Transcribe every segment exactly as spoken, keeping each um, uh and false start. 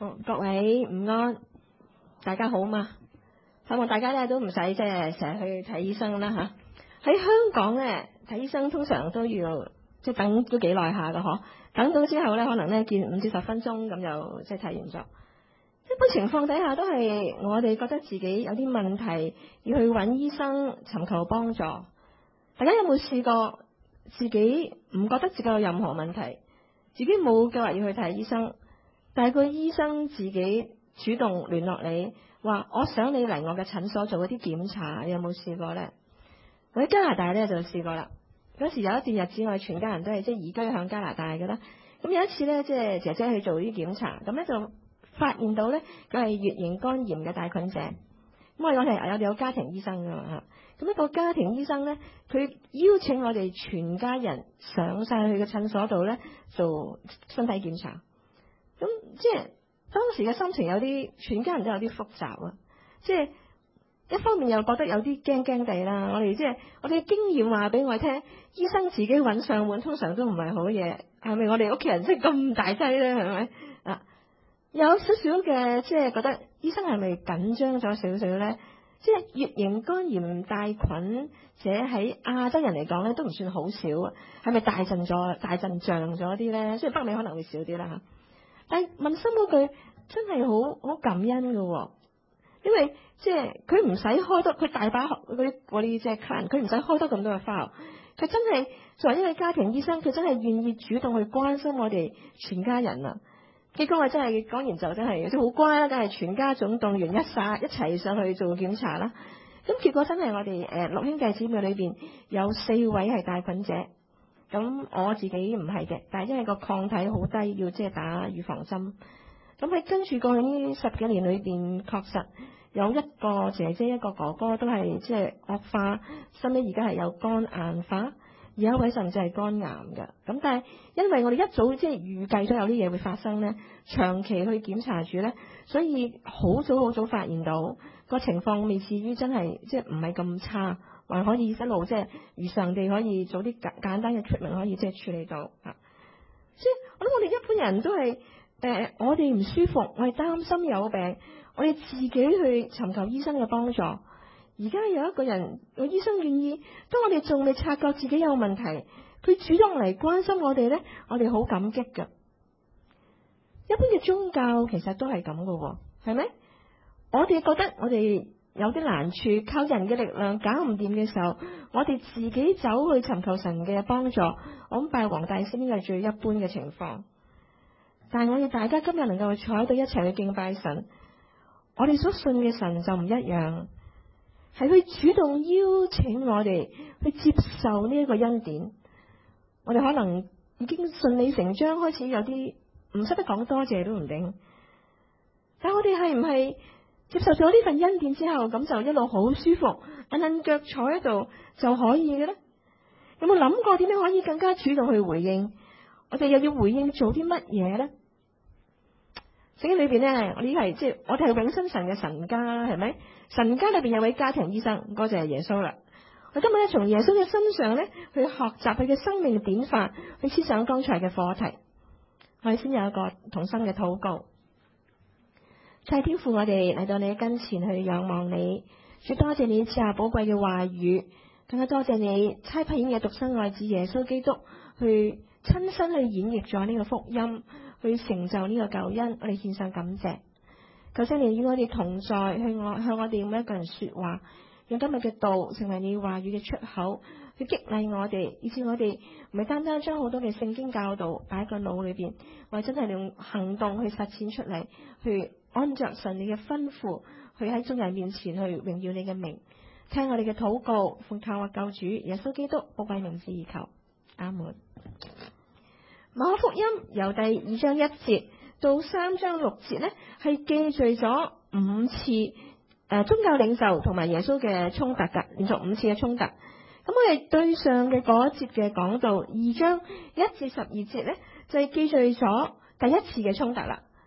好，各位午安，大家好嘛？希望大家咧都唔使即係成日去睇醫生啦吓。喺香港咧睇醫生通常都要即係等都幾耐下噶嗬，等到之後咧可能咧見五至十分鐘咁就即係睇完咗。一般情況底下都係我哋覺得自己有啲問題要去揾醫生尋求幫助。大家有冇試過自己唔覺得自己有任何問題，自己冇計劃要去睇醫生，但係個醫生自己主動聯絡你，話我想你嚟我嘅診所做一啲檢查，你有冇試過呢？我喺加拿大咧就試過啦。嗰時有一段日子，我哋全家人都係即係移居向加拿大嘅啦。咁有一次咧，即係姐姐去做啲檢查，咁咧就發現到咧佢係乙型肝炎嘅帶菌者。咁我哋我哋有有家庭醫生噶嘛，咁一個家庭醫生咧，佢邀請我哋全家人上晒去嘅診所度咧做身體檢查。咁即係當時嘅心情有啲，全家人都有啲複雜啊！即係一方面又覺得有啲驚驚地啦。我哋即係我哋嘅經驗話俾我聽，醫生自己揾上門通常都唔係好嘢，係咪？我哋屋企人即係咁大劑咧，係咪啊？有少少嘅即係覺得醫生係咪緊張咗少少咧？即係乙型肝炎帶菌者喺亞洲人嚟講咧，都唔算好少啊。係咪大陣咗、大陣仗咗啲咧？雖然北美可能會少啲啦嚇。但係問心嗰句真係好好感恩嘅，因為即係佢唔使開多，佢大把嗰啲嗰啲即係客人，佢唔使開多咁多嘅 file，佢真係作為一個家庭醫生，佢真係願意主動去關心我哋全家人啊！結果我真係講完就真係即係好乖啦，梗係全家總動員一撒一齊上去做檢查啦。咁結果真係我哋誒六兄弟姊妹裏邊有四位係帶菌者。咁我自己唔係嘅，但係因為個抗體好低，要即係打預防針。咁喺跟住過去呢十幾年裏邊，確實有一個姐姐一個哥哥都係即係惡化，甚至而家係有肝硬化，而有一位甚至係肝癌嘅。咁但係因為我哋一早即係預計咗有啲嘢會發生咧，長期去檢查住咧，所以好早好早發現到個情況未至於真係即係唔係咁差。還可以一路即係如常地可以做啲簡簡單嘅 treatment，可以即係處理到嚇。即係我諗我哋一般人都係誒、呃，我哋唔舒服，我哋擔心有病，我哋自己去尋求醫生嘅幫助。而家有一個人個醫生願意，當我哋仲未察覺自己有問題，佢主動嚟關心我哋咧，我哋好感激㗎。一般嘅宗教其實都係咁嘅，係咪？我哋覺得我哋有啲難處，靠人嘅力量搞唔掂嘅時候，我哋自己走去尋求神嘅幫助。我諗拜黃大仙呢個係最一般嘅情況。但係我哋大家今日能夠坐喺度一齊去敬拜神，我哋所信嘅神就唔一樣，係佢主動邀請我哋去接受呢一個恩典。我哋可能已經順理成章開始有啲唔識得講多謝都唔定，但係我哋係唔係接受咗呢份恩典之後，咁就一路好舒服，硬硬腳坐喺度就可以嘅咧？有冇諗過點樣可以更加主動去回應？我哋又要回應做啲乜嘢咧？聖經裏邊咧，我哋係即係我哋係永生神嘅神家啦，係咪？神家裏邊有位家庭醫生，嗰就係耶穌啦。我今日咧從耶穌嘅身上咧去學習佢嘅生命典範，去思想剛才嘅課題。我哋先有一個同心嘅禱告。太天父，我哋嚟到你跟前去仰望你，主多謝你賜下寶貴嘅話語，更加多謝你差派嘅獨生愛子耶穌基督去親身去演繹咗呢個福音，去成就呢個救恩。我哋獻上感謝，求聖靈與我哋同在，向我向我哋每一個人說話，用今日嘅道成為你話語嘅出口，去激勵我哋，以致我哋唔係單單將好多嘅聖經教導擺喺個腦裏邊，或者真係用行動去實踐出嚟，去按着神你嘅吩咐，去喺眾人面前去榮耀你嘅名，聽我哋嘅禱告，奉靠我救主耶穌基督寶貴名字而求，阿門。馬可福音由第二章一節到三章六節呢，係記敘咗五次誒、呃、宗教領袖同埋耶穌嘅衝突噶，連續五次嘅衝突。咁我哋對上嘅嗰一節嘅講道，二章一至十二節呢，就係、是、記敘咗第一次嘅衝突啦。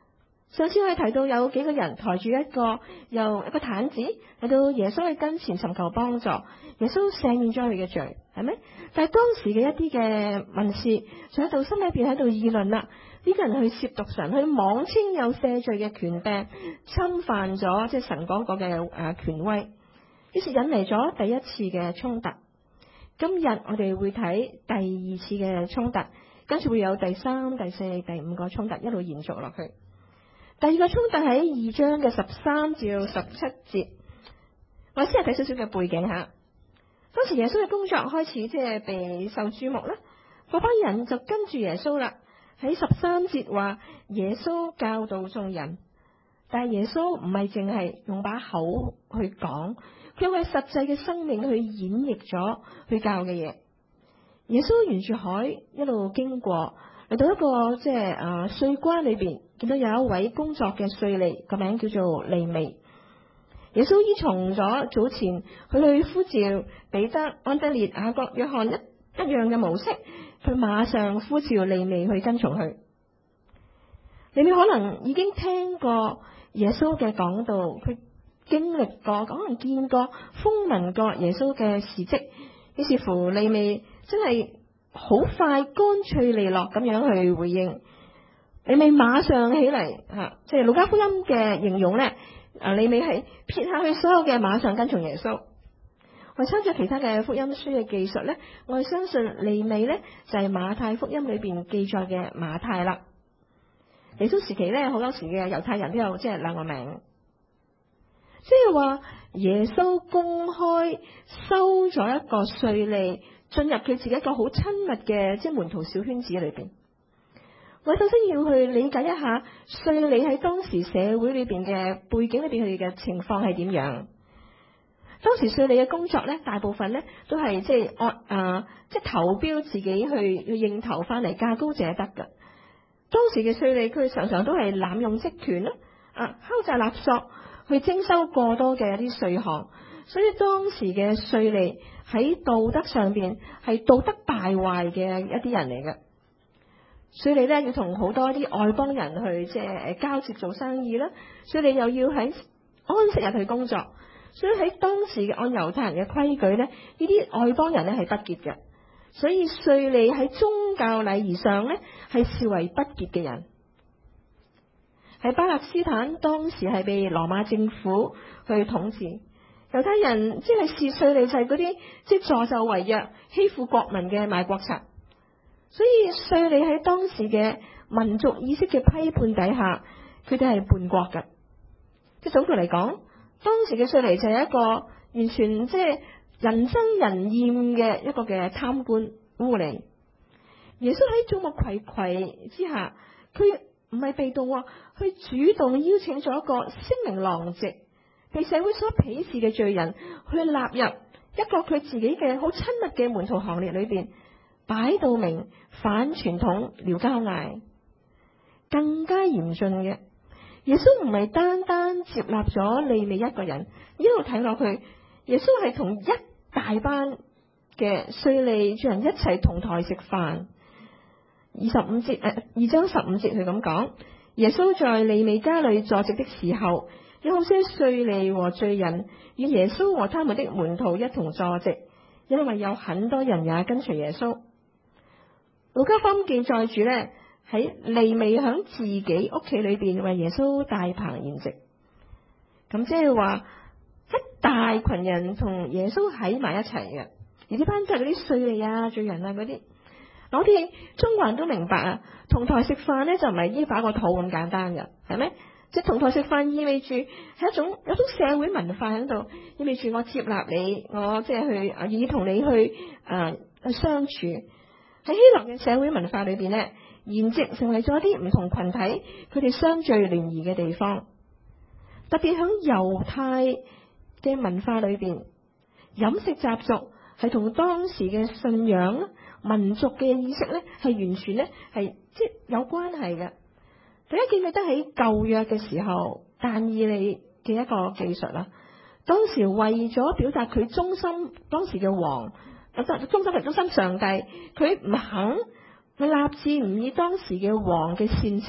上次我哋提到有幾個人抬住一個由一個毯子嚟到耶穌嘅跟前尋求幫助，耶穌赦免咗佢嘅罪，係咪？但係當時嘅一啲嘅文士就喺度心裏邊喺度議論啦，呢個人去褻瀆神，去妄稱有赦罪嘅權柄，侵犯咗即係神嗰個嘅誒權威，於是引嚟咗第一次嘅衝突。今日我哋會睇第二次嘅衝突，跟住會有第三、第四、第五個衝突一路延續落去。第二個衝突喺二章嘅十三至到十七節，我先係睇少少嘅背景吓。當時耶穌嘅工作開始即係被受注目啦，嗰班人就跟住耶穌啦。喺十三節話耶穌教導眾人，但係耶穌唔係淨係用把口去講，佢用佢實際嘅生命去演繹咗佢教嘅嘢。耶穌沿住海一路經過，嚟到一個即係啊稅關裏邊，見到有一位工作嘅稅吏，個名叫做利未。耶穌依從咗早前佢去呼召彼得、安德烈、雅各、約翰一一樣嘅模式，佢馬上呼召利未去跟從佢。利未可能已經聽過耶穌嘅講道，佢經歷過，可能見過、風聞過耶穌嘅事蹟，於是乎利未真係好快、乾脆利落咁樣去回應。利未馬上起嚟吓，即係路加福音嘅形容咧，啊利未係撇下佢所有嘅，馬上跟從耶穌。我參照其他嘅福音書嘅記述咧，我係相信利未咧就係馬太福音裏邊記載嘅馬太啦。耶穌時期咧，好多時嘅猶太人都有即係兩個名，即係話耶穌公開收咗一個稅吏進入佢自己一個好親密嘅即係門徒小圈子裏邊。我首先要去理解一下稅吏喺當時社會裏邊嘅背景裏邊佢哋嘅情況係點樣。當時稅吏嘅工作咧，大部分咧都係即係按啊即係投標自己去去認投翻嚟，價高者得㗎。當時嘅稅吏佢常常都係濫用職權啦，啊敲詐勒索，去徵收過多嘅一啲稅項，所以當時嘅稅吏喺道德上邊係道德敗壞嘅一啲人嚟嘅。稅吏咧要同好多啲外邦人去即係交接做生意啦，稅吏又要喺安息日去工作，所以喺當時嘅按猶太人嘅規矩咧，呢啲外邦人咧係不潔嘅，所以稅吏喺宗教禮儀上咧係視為不潔嘅人。喺巴勒斯坦當時係被羅馬政府去統治，猶太人即係視稅吏就係嗰啲即係助紂為虐、欺負國民嘅賣國賊。所以稅吏喺當時嘅民族意識嘅批判底下，佢哋係叛國嘅。即係總括嚟講，當時嘅稅吏就係一個完全即係人憎人厭嘅一個嘅貪官污吏。耶穌喺眾目睽睽之下，佢唔係被動，去主動邀請咗一個聲名狼藉、被社會所鄙視嘅罪人，去納入一個佢自己嘅好親密嘅門徒行列裏邊。擺到明反傳統撩交嗌，更加嚴峻嘅，耶穌唔係單單接納咗利未一個人，一路睇落去，耶穌係同一大班嘅稅吏罪人一齊同台食飯。二十五節誒，二章十五節佢咁講，耶穌在利未家裏坐席的時候，有好些稅吏和罪人與耶穌和他們的門徒一同坐席，因為有很多人也跟隨耶穌。路加福音記載住咧，喺利未響自己屋企裏邊為耶穌大棚筵席，咁即係話一大群人同耶穌喺埋一齊嘅，而呢班都係嗰啲稅吏啊、罪人啊嗰啲。我哋中國人都明白啊，同台食飯咧就唔係依把個肚咁簡單嘅，係咪？即係同台食飯意味住係一種有種社會文化喺度，意味住我接納你，我即係去願意同你去誒、呃、去相處。喺希臘嘅社會文化裏邊咧，筵席成為咗一啲唔同群體佢哋相聚聯誼嘅地方。特別喺猶太嘅文化裏邊，飲食習俗係同當時嘅信仰、民族嘅意識咧係完全咧係即係有關係嘅。大家記唔記得喺舊約嘅時候，但以理嘅一個技術啦？當時為咗表達佢忠心當時嘅王。忠心係忠心上帝，佢唔肯，佢立志唔以當時嘅王嘅膳食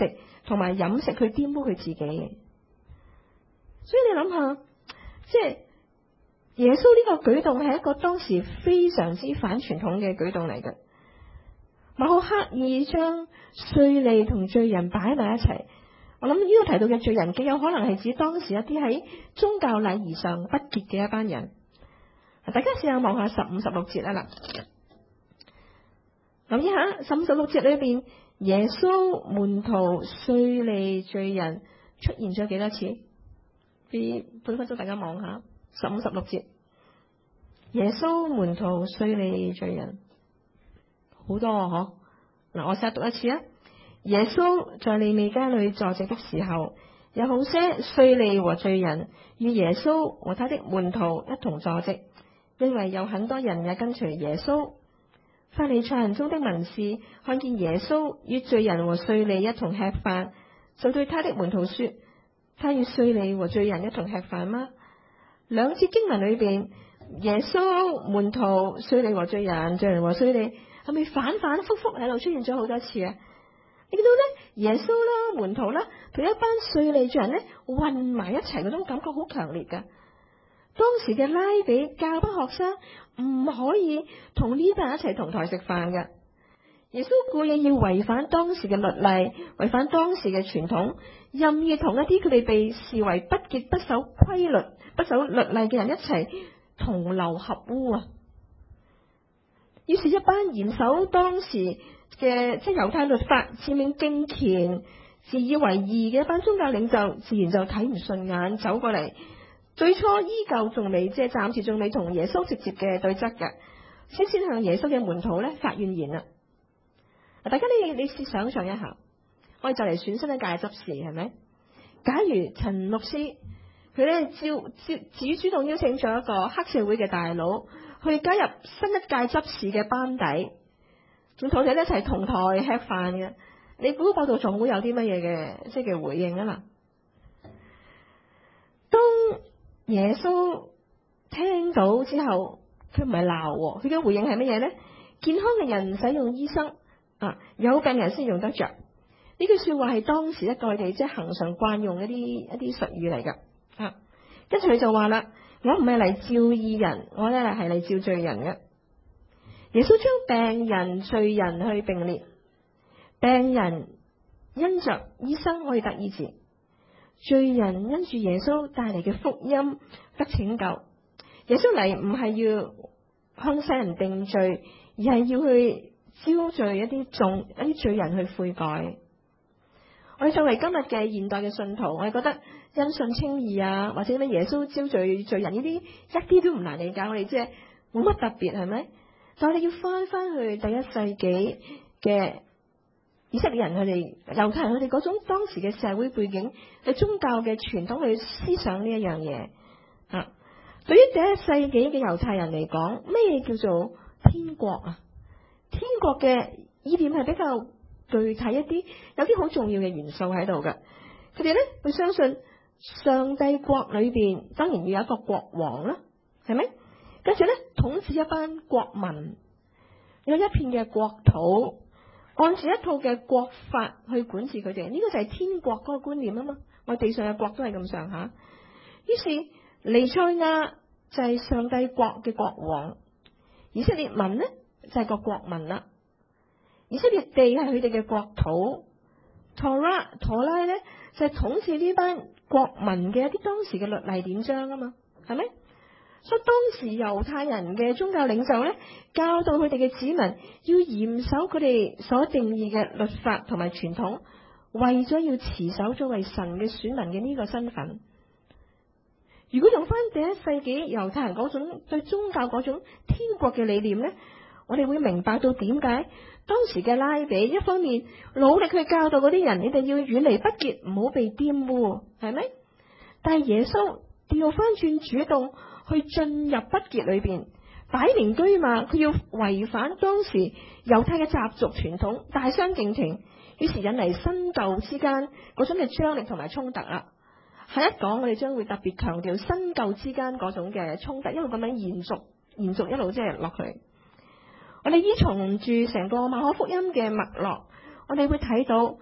同埋飲食去玷污佢自己嘅。所以你諗下，即係耶穌呢個舉動係一個當時非常之反傳統嘅舉動嚟嘅。馬可刻意將稅吏同罪人擺埋一齊。我諗呢度提到嘅罪人，極有可能係指當時一啲喺宗教禮儀上不潔嘅一班人。大家試下望下十五、十六節啊啦，諗一下十五、十六節裏邊，耶穌、門徒、稅吏、罪人出現咗幾多次？俾半分鐘大家望下十五、十六節，耶穌、門徒、稅吏、罪人，好多啊！嗬，嗱，我試下讀一次啊。耶穌在利未家裏坐席的時候，有好些稅吏和罪人與耶穌和他的門徒一同坐席，因為有很多人也跟隨耶穌。法利賽人中的文士看見耶穌與罪人和稅吏一同吃飯，就對他的門徒說：他與稅吏和罪人一同吃飯嗎？兩節經文裏邊，耶穌、門徒、稅吏和罪人、罪人和稅吏係咪反反復復喺度出現咗好多次啊？你見到咧，耶穌啦、門徒啦，同一班稅吏罪人咧混埋一齊嗰種感覺好強烈噶。當時嘅拉比教班學生唔可以同呢班人一齊同台食飯嘅。耶穌故意要違反當時嘅律例，違反當時嘅傳統，任意同一啲佢哋被視為不潔、不守規律、不守律例嘅人一齊同流合污啊！於是，一班嚴守當時嘅即係猶太律法、自命敬虔、自以為義嘅一班宗教領袖，自然就睇唔順眼，走過嚟。最初依舊仲未即係暫時仲未同耶穌直接嘅對質嘅，先先向耶穌嘅門徒咧發怨言啦。大家你你試想象一下，我哋就嚟選新一屆執事係咪？假如陳牧師佢咧招招自主主動邀請咗一個黑社會嘅大佬去加入新一屆執事嘅班底，仲同佢哋一齊同台吃飯嘅，你估嗰度仲會有啲乜嘢嘅即係嘅回應啊啦？當耶穌聽到之後，佢唔係鬧，佢嘅回應係乜嘢咧？健康嘅人使用醫生啊，有病人先用得着。呢句說話係當時一個佢哋即係恒常慣用一啲一啲術語嚟噶。啊，跟住佢就話啦：我唔係嚟召義人，我咧係嚟召罪人嘅。耶穌將病人、罪人去並列，病人因着醫生可以得醫治，罪人因住耶穌帶嚟嘅福音得拯救。耶穌嚟唔係要向世人定罪，而係要去招聚一啲眾一啲罪人去悔改。我哋作為今日嘅現代嘅信徒，我哋覺得因信稱義啊，或者咩耶穌招聚罪人呢啲一啲都唔難理解，我哋即係冇乜特別，係咪？但係你要翻翻去第一世紀嘅以色列人，佢哋猶太人，佢哋嗰種當時嘅社會背景、嘅宗教嘅傳統去思想呢一樣嘢啊。對於第一世紀嘅猶太人嚟講，咩叫做天國啊？天國嘅意念係比較具體一啲，有啲好重要嘅元素喺度嘅。佢哋咧會相信上帝國裏邊當然要有一個國王啦，係咪？跟住咧統治一班國民，有一片嘅國土，按住一套嘅國法去管治佢哋。呢個就係天國嗰個觀念啊嘛。我地上嘅國都係咁上下。於是彌賽亞就係上帝國嘅國王，以色列民呢就係個國民啦。以色列地係佢哋嘅國土，陀拉陀拉咧就係統治呢班國民嘅一啲當時嘅律例典章啊嘛，係咪？所以當時猶太人嘅宗教領袖咧，教導佢哋嘅子民要嚴守佢哋所定義嘅律法同埋傳統，為咗要持守作為神嘅選民嘅呢個身份。如果用翻第一世紀猶太人嗰種對宗教嗰種天國嘅理念咧，我哋會明白到點解當時嘅拉比一方面努力去教導嗰啲人，你哋要遠離不潔，唔好被玷污，係咪？但係耶穌調翻轉主動去進入不潔裏邊，擺明居馬，佢要違反當時猶太嘅習俗傳統，大相徑庭，於是引嚟新舊之間嗰種嘅張力同埋衝突啦。下一講我哋將會特別強調新舊之間嗰種嘅衝突，一路咁樣延續，延續一路即係落去。我哋依從住成個馬可福音嘅脈絡，我哋會睇到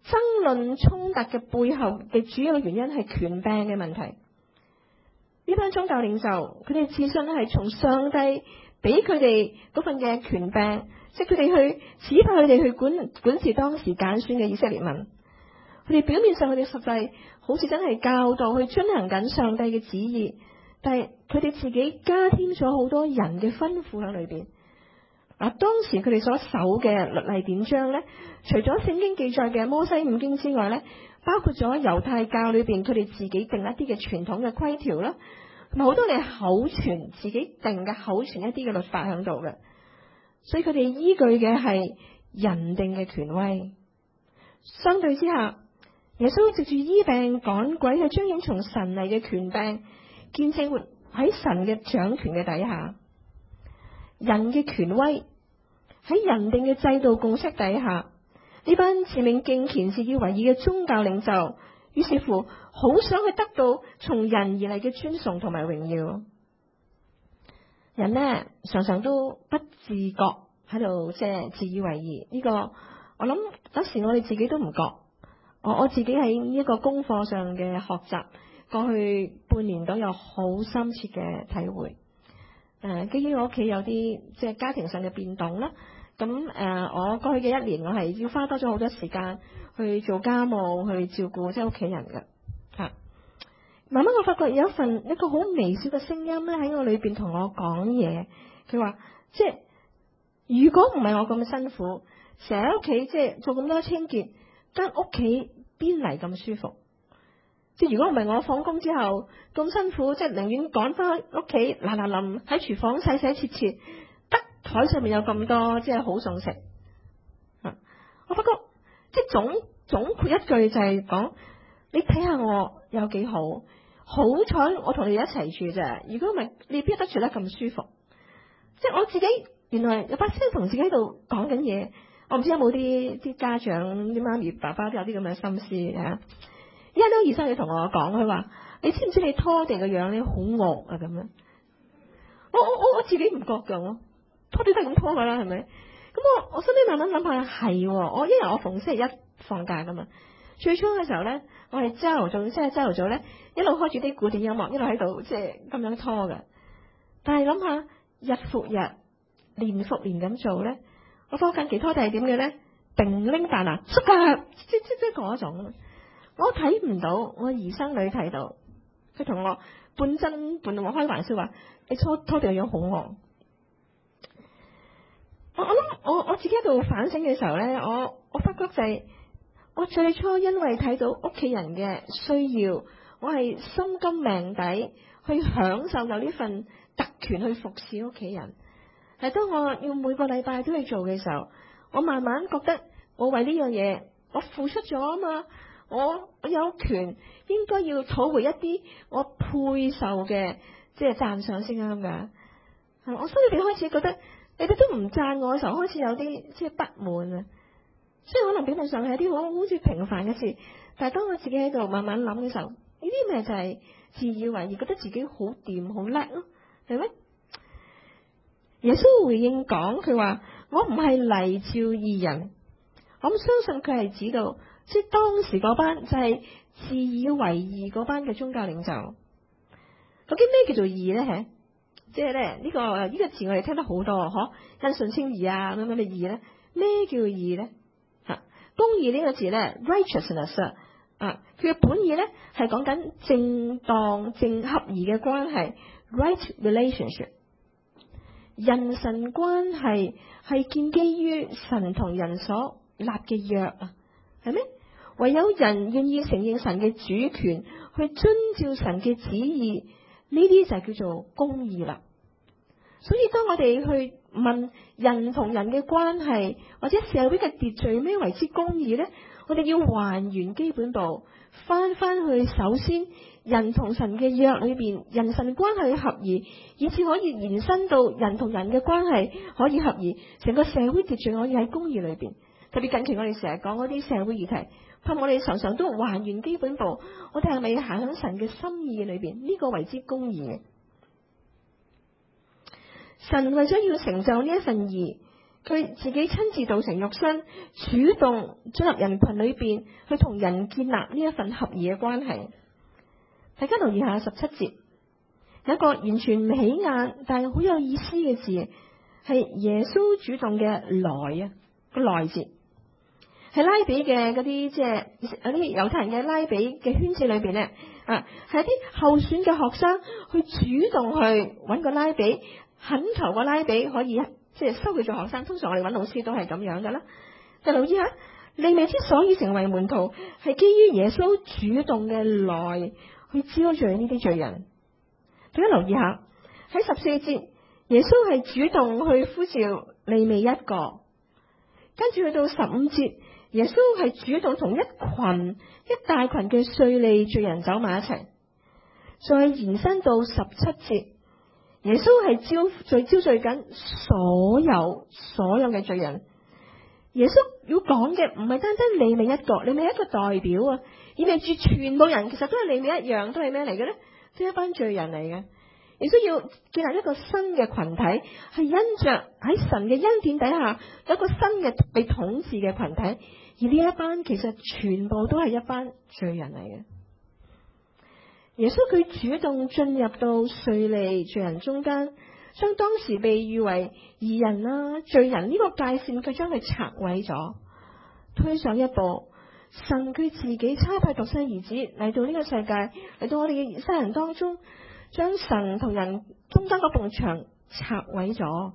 爭論衝突嘅背後嘅主要原因係權柄嘅問題。呢班宗教領袖佢哋自信係從上帝俾佢哋嗰份嘅權柄，即係佢哋去指派佢哋去管管治當時揀選嘅以色列民。佢哋表面上佢哋實際好似真係教導去遵行緊上帝嘅旨意，但係佢哋自己加添咗好多人嘅吩咐喺裏邊。嗱，當時佢哋所守嘅律例典章咧，除咗聖經記載嘅摩西五經之外咧，包括咗猶太教裏邊佢哋自己定一啲嘅傳統嘅規條啦，同埋好多嘅口傳自己定嘅口傳一啲嘅律法喺度嘅，所以佢哋依據嘅係人定嘅權威。相對之下，耶穌藉住醫病趕鬼去彰顯從神嚟嘅權柄，見證活喺神嘅掌權嘅底下。人嘅權威喺人定嘅制度共識底下，呢班自命敬虔自以為義嘅宗教領袖，於是乎好想去得到從人而嚟嘅尊崇同埋榮耀。人呢，常常都不自覺喺度即係自以為義，呢、這個我諗有時我哋自己都唔覺。我我自己喺呢一個功課上嘅學習，過去半年都有好深切嘅體會。誒，基於我屋企有啲即係家庭上嘅變動啦，咁誒、呃，我過去嘅一年，我係要花多咗好多時間去做家務，去照顧即係屋企人嘅嚇。慢慢我發覺有一份一個好微小嘅聲音咧喺我裏邊同我講嘢，佢話即係如果唔係我咁辛苦，成日喺屋企即係做咁多清潔，間屋企邊嚟咁舒服？即係如果唔係我放工之後咁辛苦，即係寧願趕翻屋企嗱嗱臨喺廚房洗洗切切，得台上面有咁多即係好餸食。我發覺即係總總括一句就係講，你睇下我有幾好，好彩我同你一齊住啫。如果唔係，你邊得住得咁舒服？即係我自己原來有把聲同自己喺度講緊嘢。我唔知有冇啲啲家長啲媽咪爸爸都有啲咁嘅心思啊。一兩醫生佢同我講，佢話你知唔知你拖地個樣咧好惡啊咁樣？我我我我自己唔覺噶，我拖地都係咁拖噶啦，係咪？咁我我心裏慢慢諗下，係我一日我逢星期一放假噶嘛。最初嘅時候咧，我係朝頭早即係朝頭早咧，一路開住啲古典音樂，一路喺度即係咁樣拖噶。但係諗下日復日，年復年咁做咧，我發覺近期拖地係點嘅咧？定拎彈啊，縮噶，即即即嗰種。我睇唔到，我兒生女睇到，佢同我半真半同我開玩笑話：你拖拖地個樣好惡。我我諗我我自己喺度反省嘅時候咧，我我發覺就係、是、我最初因為睇到屋企人嘅需要，我係心甘命抵去享受有呢份特權去服侍屋企人。係當我要每個禮拜都去做嘅時候，我慢慢覺得我為呢樣嘢我付出咗啊嘛。我我有權應該要討回一啲我配受嘅即係讚賞先啱㗎。我心裏邊開始覺得你哋都唔讚我嘅時候，開始有啲即係不滿啊。雖然可能表面上係一啲好好似平凡嘅事，但係當我自己喺度慢慢諗嘅時候，呢啲咪就係自以為義，覺得自己好掂好叻咯，係咪？耶穌回應講，佢話我唔係嚟召義人，我唔相信佢係指到。即係當時嗰班就係自以為義嗰班嘅宗教領袖。究竟咩叫做義咧？吓，即係咧呢個呢、呢個詞我哋聽得好多，嗬，因信稱義啊咁樣嘅義咧。咩叫義咧？吓，公義呢個字咧 ，righteousness 啊，佢嘅本意咧係講緊正當正合宜嘅關係 ，right relationship。人神關係係建基於神同人所立嘅約啊。係咩？唯有人願意承認神嘅主權，去遵照神嘅旨意，呢啲就叫做公義啦。所以當我哋去問人同人嘅關係，或者社會嘅秩序咩為之公義呢？我哋要還原基本步，翻翻去首先人同神嘅約裏邊，人神關係合宜，以至可以延伸到人同人嘅關係可以合宜，成個社會秩序可以喺公義裏邊。特別近期我哋成日講嗰啲社會議題，盼我哋常常都還原基本步，我哋係咪行喺神嘅心意裏邊？呢、這個為之公義嘅。神為咗要成就呢一份義， 佢自己親自道成肉身，主動進入人群裏邊，去同人建立呢一份合宜嘅關係。大家留意下十七節，有一個完全唔起眼但係好有意思嘅字，係耶穌主動嘅來啊，個來字係拉比嘅嗰啲，即係有啲猶太人嘅拉比嘅圈子裏邊咧，啊係一啲候選嘅學生去主動去揾個拉比，懇求個拉比可以即係收佢做學生。通常我哋揾老師都係咁樣噶啦。就留意下，利未之所以成為門徒，係基於耶穌主動嘅來去招聚呢啲罪人。大家留意下喺十四節，耶穌係主動去呼召利未一個，跟住去到十五節，耶穌係主動同一群一大群嘅稅吏罪人走埋一齊。再延伸到十七節，耶穌係招聚招聚緊所有所有嘅罪人。耶穌要講嘅唔係單單利未一個，利未一個代表啊，意味住全部人其實都係利未一樣，都係咩嚟嘅咧？即係一班罪人嚟嘅。耶穌要建立一個新嘅群體，係因着喺神嘅恩典底下有一個新嘅被統治嘅群體，而呢一班其實全部都係一班罪人嚟嘅。耶穌佢主動進入到稅吏罪人中間，將當時被譽為義人啦、罪人呢個界線，佢將佢拆毀咗，推上一步。神佢自己差派獨生兒子嚟到呢個世界，嚟到我哋嘅世人當中，將神同人中間嗰埲牆拆毀咗。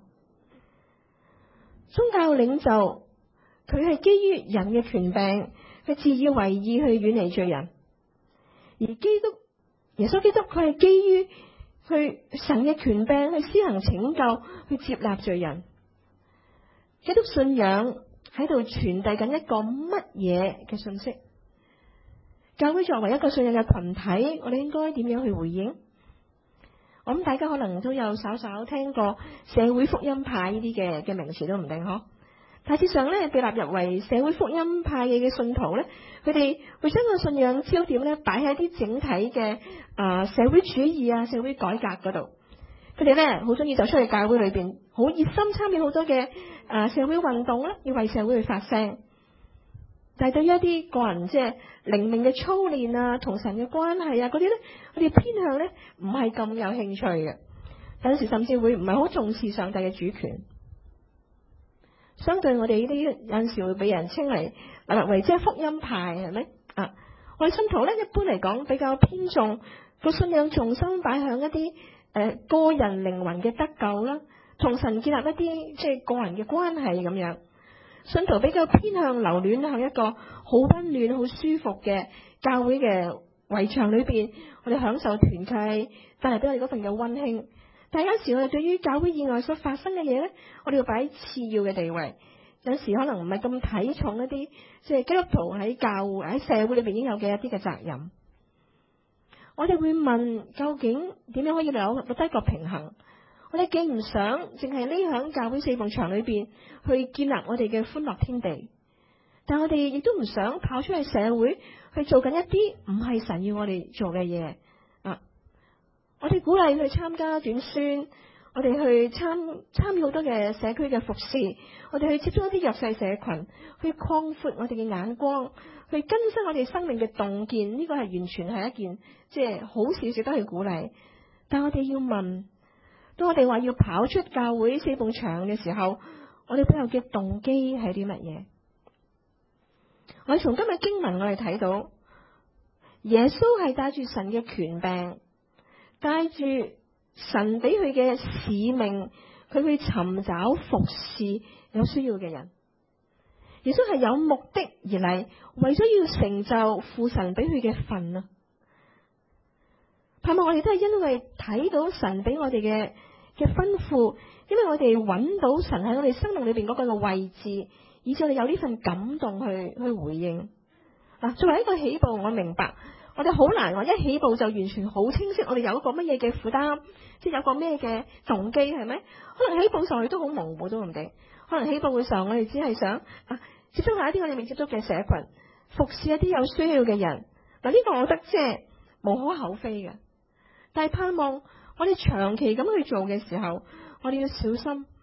宗教領袖佢係基於人嘅權柄，佢自以為義去遠離罪人，而基督耶穌基督佢係基於去神嘅權柄去施行拯救，去接納罪人。基督信仰喺度傳遞緊一個乜嘢嘅信息？教會作為一個信仰嘅群體，我哋應該點樣去回應？我諗大家可能都有稍稍聽過社會福音派呢啲嘅嘅名詞都唔定嗬。大致上咧，被納入為社會福音派嘅嘅信徒咧，佢哋會將個信仰焦點咧擺喺啲整體嘅啊、呃、社會主義啊社會改革嗰度。佢哋咧好中意走出去教會裏邊，好熱心參與好多嘅啊、呃、社會運動啦，要為社會去發聲。但係對於一啲個人即係靈命嘅操練啊、同神嘅關係啊嗰啲咧，佢哋偏向咧唔係咁有興趣嘅，有時甚至會唔係好重視上帝嘅主權。相對我哋呢啲有陣時會俾人稱為納入為即係福音派，係咪啊？我哋信徒咧一般嚟講比較偏重個信仰重心擺向一啲誒、呃、個人靈魂嘅得救啦，同神建立一啲即係個人嘅關係咁樣。信徒比較偏向留戀向一個好溫暖、好舒服嘅教會嘅圍牆裏邊，我哋享受團契帶嚟俾我哋嗰份嘅溫馨。但係有時我哋對於教會以外所發生嘅嘢咧，我哋要擺次要嘅地位。有時可能唔係咁睇重一啲即係基督徒喺教會喺社會裏邊應有嘅一啲嘅責任。我哋會問，究竟點樣可以有攞低個平衡？我哋既唔想淨係匿響教會四埲牆裏邊去建立我哋嘅歡樂天地，但我哋亦都唔想跑出去社會去做緊一啲唔係神要我哋做嘅嘢啊！我哋鼓勵去參加短宣，我哋去參參與好多嘅社區嘅服侍，我哋去接觸一啲弱勢社群，去擴闊我哋嘅眼光，去更新我哋生命嘅洞見。呢個係完全係一件即係好事，值得去鼓勵。但我哋要問，當我哋話要跑出教會四埲牆嘅時候，我哋背後嘅動機係啲乜嘢？我哋從今日經文我哋睇到，耶穌係帶住神嘅權柄，帶住神俾佢嘅使命，佢去尋找服侍有需要嘅人。耶穌係有目的而嚟，為咗要成就父神俾佢嘅份啊！盼望我哋都係因為睇到神俾我哋嘅嘅吩咐，因為我哋揾到神喺我哋生命裏邊嗰個嘅位置，以至我哋有呢份感動去去回應。嗱，作為一個起步，我明白我哋好難話一起步就完全好清晰，我哋有一個乜嘢嘅負擔，即係有個咩嘅動機，係咪？可能起步上去都好模糊都唔定，可能起步嘅時候我哋只係想啊接觸下一啲我哋未接觸嘅社群，服侍一啲有需要嘅人。嗱，呢個我覺得即係無可厚非嘅，但係盼望我哋長期咁去做嘅時候，我哋要小心，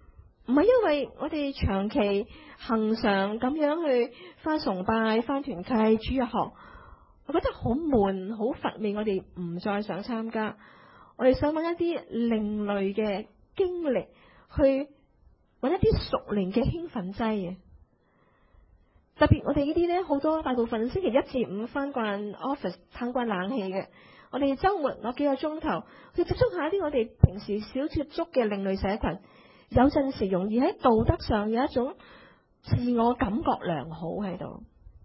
唔係因為我哋長期恒常咁樣去返崇拜、返團契、主日學，我覺得好悶、好乏味，我哋唔再想參加。我哋想揾一啲另類嘅經歷，去揾一啲屬靈嘅興奮劑嘅。特別我哋呢啲呢，好多大部分星期一至五返慣 office， 撐慣冷氣嘅，我哋週末攞幾個鐘頭去接觸下一啲我哋平時少接觸嘅另類社群，有陣時容易喺道德上有一種自我感覺良好喺度。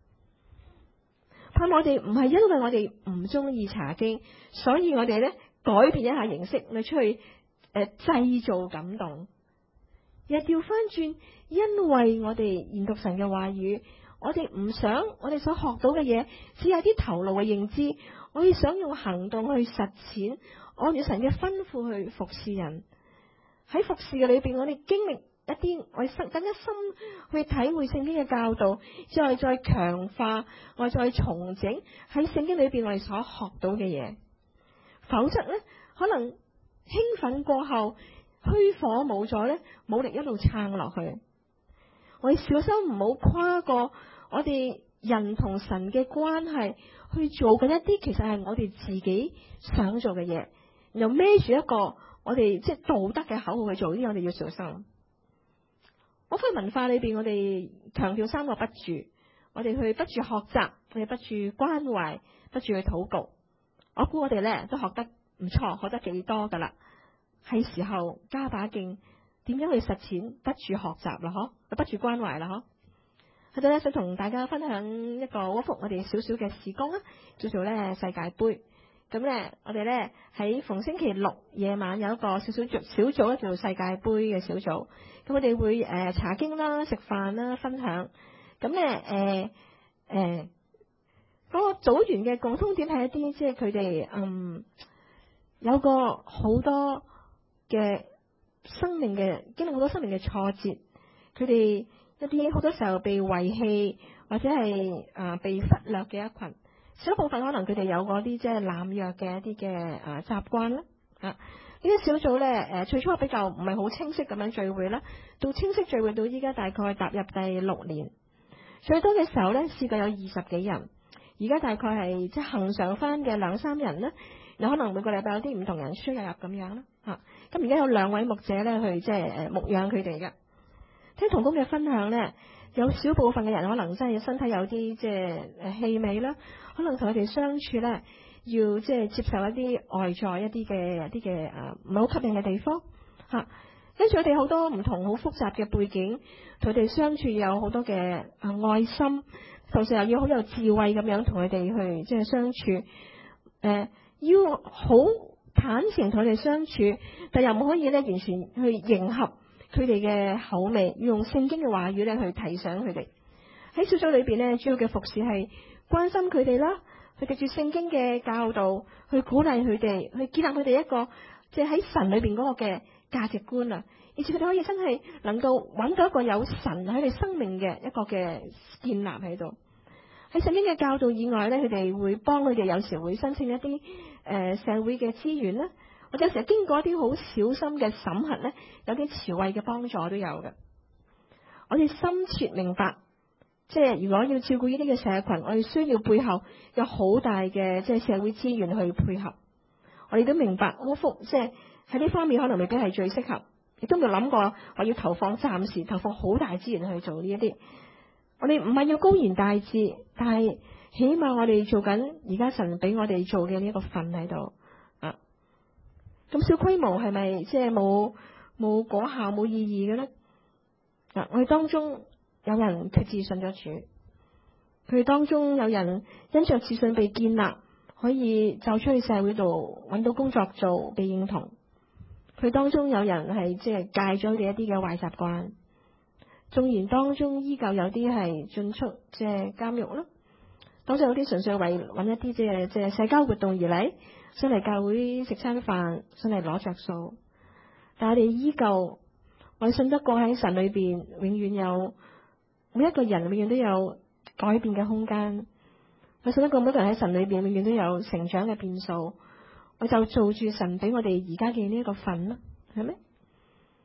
盼我哋唔係因為我哋唔中意查經，所以我哋呢改變一下形式，你出去誒製造感動。又調翻轉，因為我哋研讀神嘅話語，我哋唔想我哋所學到嘅嘢只係啲頭腦嘅認知，我哋想用行動去實踐，按住神嘅吩咐去服侍人。喺服侍嘅裏邊，我哋經歷一啲我哋更加深去體會聖經嘅教導，之後再強化，我再重整喺聖經裏邊我哋所學到嘅嘢。否則呢，可能興奮過後虛火冇咗呢，冇力一路撐落去。我哋小心唔好跨過我哋人同神嘅關係，去做緊一啲其實係我哋自己想做嘅嘢，又孭住一個我哋即係道德嘅口號去做，呢啲我哋要小心。我喺文化裏邊，我哋強調三個不住，我哋去不住學習，我哋不住關懷，不住去禱告。我估我哋咧都學得唔錯，學得幾多噶啦，係時候加把勁，點樣去實踐不住學習啦？嗬，不住關懷啦？嗬。喺度咧想同大家分享一個一幅我哋少少嘅事工啦，叫做咧世界杯。咁咧我哋咧喺逢星期六夜晚有一個小小組小組咧，叫做世界杯嘅小組。咁我哋會誒、呃、查經啦、食飯啦、分享。咁咧誒誒嗰個組員嘅共通點係一啲即係佢哋嗯有個好多嘅生命嘅經歷好多生命嘅挫折，佢哋一啲好多時候被遺棄或者係啊、呃、被忽略嘅一群。小部分可能佢哋有嗰啲即係濫藥嘅一啲嘅啊習慣啦，啊呢啲小組咧誒最初比較唔係好清晰咁樣聚會啦，到清晰聚會到依家大概踏入第六年，最多嘅時候咧試過有二十幾人，而家大概係即係恆常翻嘅兩三人啦，有可能每個禮拜有啲唔同人輸入入咁樣啦，嚇咁而家有兩位牧者咧去即係誒牧養佢哋嘅，聽同工嘅分享咧。有少部分嘅人可能真係身體有啲即係誒氣味啦，可能同佢哋相處咧，要即係接受一啲外在一啲嘅一啲嘅誒唔係好吸引嘅地方嚇。跟住佢哋好多唔同好複雜嘅背景，同佢哋相處有好多嘅誒愛心，同時又要好有智慧咁樣同佢哋去即係相處。誒、呃、要好坦誠同佢哋相處，但又唔可以咧完全去迎合佢哋嘅口味，要用聖經嘅話語咧去提醒佢哋。喺小組裏邊咧，主要嘅服侍係關心佢哋啦，去藉住聖經嘅教導去鼓勵佢哋，去建立佢哋一個即係喺神裏邊嗰個嘅價值觀啊，以至佢哋可以真係能夠揾到一個有神喺佢哋生命嘅一個嘅建立喺度。喺聖經嘅教導以外咧，佢哋會幫佢哋有時會申請一啲誒、呃、社會嘅資源啦。或者成日經過一啲好小心嘅審核咧，有啲慈惠嘅幫助都有嘅。我哋深切明白，即係如果要照顧呢啲嘅社群，我哋需要背後有好大嘅即係社會資源去配合。我哋都明白，好福即係喺呢方面可能未必係最適合，亦都未諗過話要投放暫時投放好大資源去做呢一啲。我哋唔係要高言大志，但係起碼我哋做緊而家神俾我哋做嘅呢一個份喺度。咁小規模係咪即係冇冇果效冇意義嘅咧？嗱，我哋當中有人決志信咗主，佢哋當中有人因着自信被建立，可以走出去社會度揾到工作做，被認同。佢當中有人係即係戒咗佢哋一啲嘅壞習慣，縱然當中依舊有啲係進出即係監獄啦，當中有啲純粹為揾一啲即係即係社交活動而嚟。上嚟教會食餐飯，上嚟攞着數，但係我哋依舊，我哋信得過喺神裏邊，永遠有每一個人永遠都有改變嘅空間。我信得過每一個人喺神裏邊，永遠都有成長嘅變數。我就做住神俾我哋而家嘅呢一個份啦，係咪？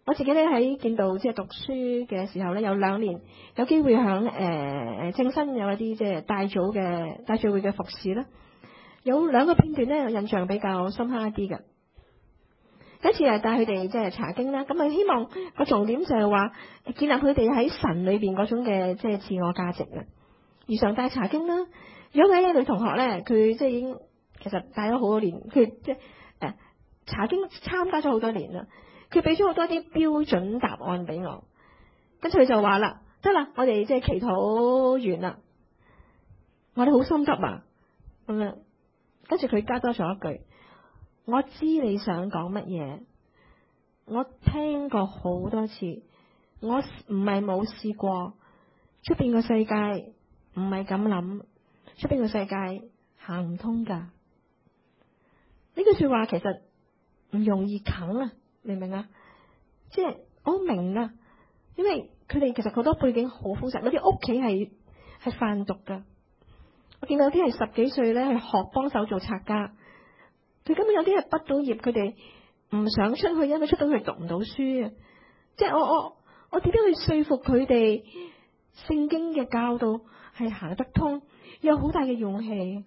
我自己咧喺建道即係讀書嘅時候咧，有兩年有機會響誒誒正新有一啲即係大組嘅大聚會嘅服侍啦。有兩個片段咧，我印象比較深刻一啲嘅。第一次係帶佢哋即係查經啦，咁啊希望個重點就係話建立佢哋喺神裏邊嗰種嘅即係自我價值啊。如常帶查經啦，有位女同學咧，佢即係已經其實帶咗好多年，佢即係誒查經參加咗好多年啦。佢俾咗好多啲標準答案俾我，跟住佢就話啦，得啦，我哋即係祈禱完啦，我哋好心急啊，咁樣，跟住佢加多咗一句，我知你想講乜嘢，我聽過好多次，我唔係冇試過，出邊個世界唔係咁諗，出邊個世界行唔通噶，呢句說話其實唔容易啃啊。明唔明啊？即係我明啊，因為佢哋其實好多背景好複雜，有啲屋企係係販毒噶。我見到有啲係十幾歲咧，去學幫手做拆家。佢根本有啲係畢到業，佢哋唔想出去，因為出到去讀唔到書啊。即係我我我點樣去說服佢哋聖經嘅教導係行得通，有好大嘅勇氣。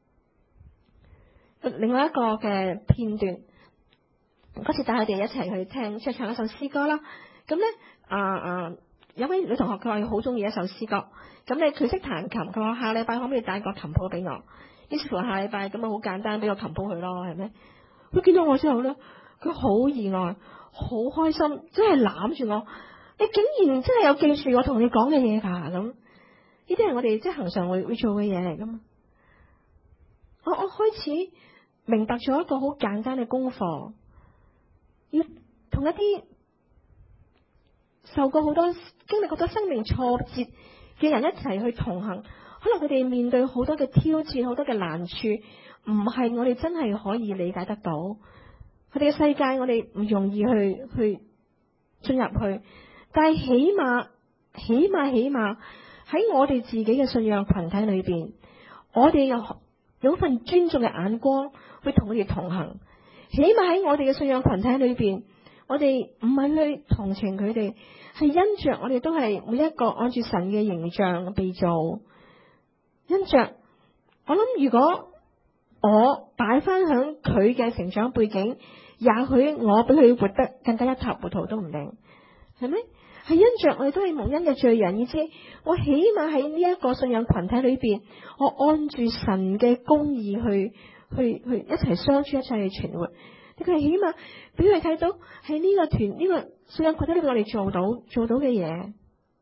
另外一個嘅片段。嗰次帶佢哋一齊去聽，即係唱一首詩歌啦。咁咧，啊啊，有位女同學佢話好中意一首詩歌。咁咧，佢識彈琴，佢話下禮拜可唔可以帶個琴譜俾我？於是乎下禮拜咁啊，好簡單，俾個琴譜佢咯，係咪？佢見到我之後咧，佢好意外，好開心，真係攬住我。你竟然真係有記住我同你講嘅嘢㗎咁？呢啲係我哋即係恆常會會做嘅嘢嚟㗎嘛？我我開始明白咗一個好簡單嘅功課。要同一啲受過好多經歷過好多生命挫折嘅人一齊去同行，可能佢哋面對好多嘅挑戰，好多嘅難處，唔係我哋真係可以理解得到。佢哋嘅世界我哋唔容易去去進入去，但係起碼起碼起碼喺我哋自己嘅信仰群體裏邊，我哋有有份尊重嘅眼光去同佢哋同行。起碼喺我哋嘅信仰群體裏邊，我哋唔係去同情佢哋，係因着我哋都係每一個按住神嘅形象被造。因着我諗，如果我擺翻響佢嘅成長背景，也許我比佢活得更加一塌糊塗都唔定，係咪？係因着我哋都係蒙恩嘅罪人，以至我起碼喺呢一個信仰群體裏邊，我按住神嘅公義去。去去一齊相處，一齊去存活。你佢係起碼俾佢睇到喺呢個團呢、這個信仰群體裏邊，我哋做到做到嘅嘢。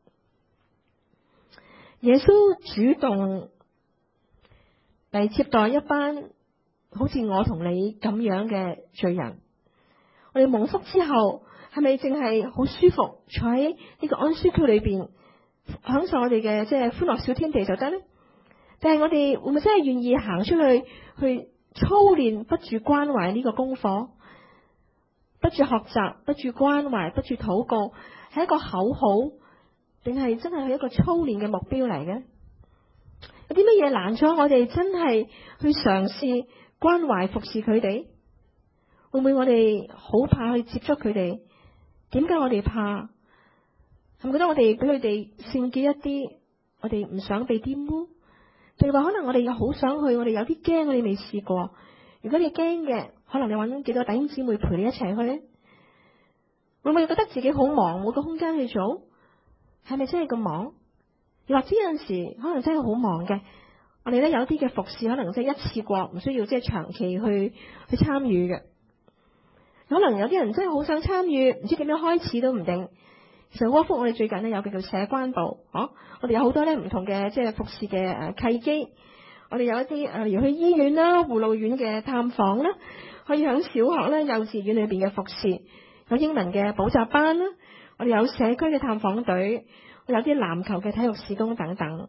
耶穌主動嚟接待一班好似我同你咁樣嘅罪人。我哋蒙福之後，係咪淨係好舒服坐喺呢個安舒區裏邊，享受我哋嘅即係歡樂小天地就得咧？但係我哋會唔會真係願意行出去去？操練不住關懷呢個功課，不住學習，不住關懷，不住禱告，係一個口號，定係真係係一個操練嘅目標嚟嘅？有啲乜嘢難咗我哋真係去嘗試關懷服侍佢哋？會唔會我哋好怕去接觸佢哋？點解我哋怕？係咪覺得我哋俾佢哋聖潔一啲？我哋唔想被玷污？譬如話可能我哋又好想去，我哋有啲驚，我哋未試過。如果你驚嘅，可能你揾幾個弟兄姊妹陪你一齊去。會唔會覺得自己好忙，冇個空間去做？係咪真係咁忙？又或者有陣時可能真係好忙嘅，我哋咧有啲嘅服侍可能即係一次過，唔需要即係長期去去參與嘅。可能有啲人真係好想參與，唔知點樣開始都唔定。其實窩福我哋最近咧有個叫社關部，哦，我哋有好多咧唔同嘅即係服侍嘅誒契機。我哋有一啲誒，例如去醫院啦、護老院嘅探訪啦，可以響小學咧、幼稚園裏邊嘅服侍，有英文嘅補習班啦，我哋有社區嘅探訪隊，有啲籃球嘅體育事工等等。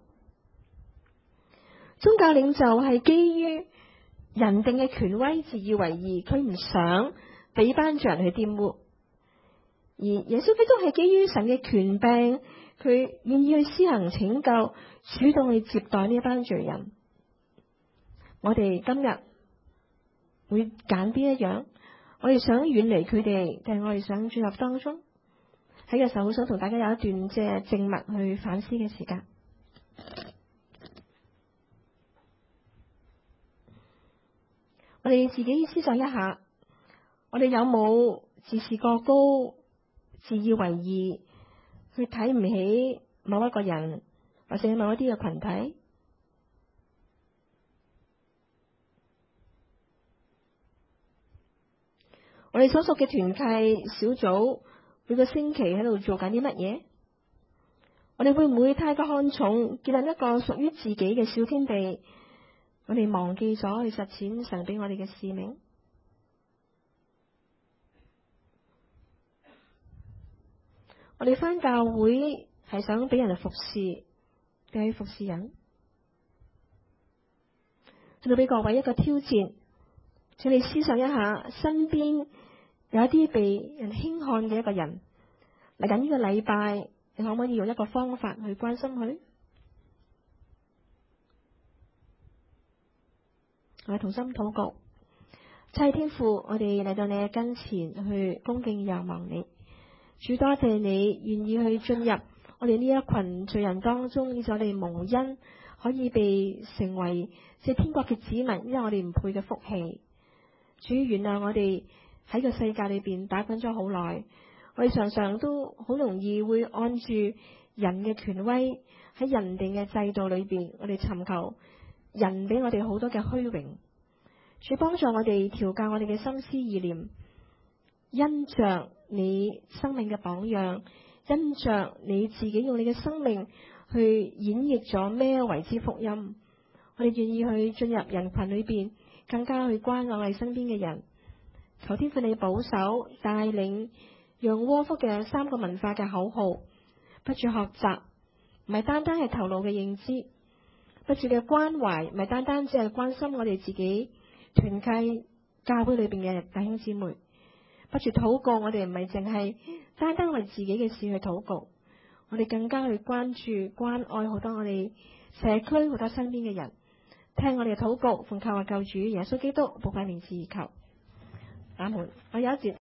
宗教領袖係基於人定嘅權威，自以為義，佢唔想俾班罪人去玷污。而耶穌基督係基於神嘅權柄，佢願意去施行拯救，主動去接待呢一班罪人。我哋今日會揀邊一樣？ 我哋想遠離佢哋，定係我哋想進入當中？喺嘅時候，好想同大家有一段即係靜默去反思嘅時間。我哋自己思想一下，我哋有冇自視過高、自以為義，去睇唔起某一個人或者某一啲嘅群體？我哋所屬嘅團契小組每個星期喺度做緊啲乜嘢？我哋會唔會太過看重建立一個屬於自己嘅小天地？我哋忘記咗去實踐神俾我哋嘅使命。我哋返教會係想俾人服侍，定係服侍人？仲要俾各位一個挑戰，請你思想一下，身邊有一啲被人輕看嘅一個人嚟緊呢個禮拜，你可唔可以用一個方法去關心佢？我哋同心禱告，親愛天父，我哋嚟到你嘅跟前去恭敬仰望你。主，多謝你願意去進入我哋呢一群罪人當中，以致我哋蒙恩可以被成為即係天國嘅子民，因為我哋唔配嘅福氣。主，原諒我哋喺個世界裏邊打滾咗好耐，我哋常常都好容易會按住人嘅權威，喺人哋嘅制度裏邊，我哋尋求人俾我哋好多嘅虛榮。主，幫助我哋調教我哋嘅心思意念，因着你生命嘅榜樣，因着你自己用你嘅生命去演繹咗咩為之福音，我哋願意去進入人群裏邊，更加去關愛我哋身邊嘅人。求天父你保守帶領，讓窩福嘅三個文化嘅口號不住學習，唔係單單係頭腦嘅認知，不住嘅關懷，唔係單單只係關心我哋自己團契教會裏邊嘅弟兄姊妹，不住禱告，我哋唔係淨係單單為自己嘅事去禱告，我哋更加去關注關愛好多我哋社區好多身邊嘅人。聽我哋嘅禱告，奉靠我救主耶穌基督寶貴名字而求，阿門。我有一節。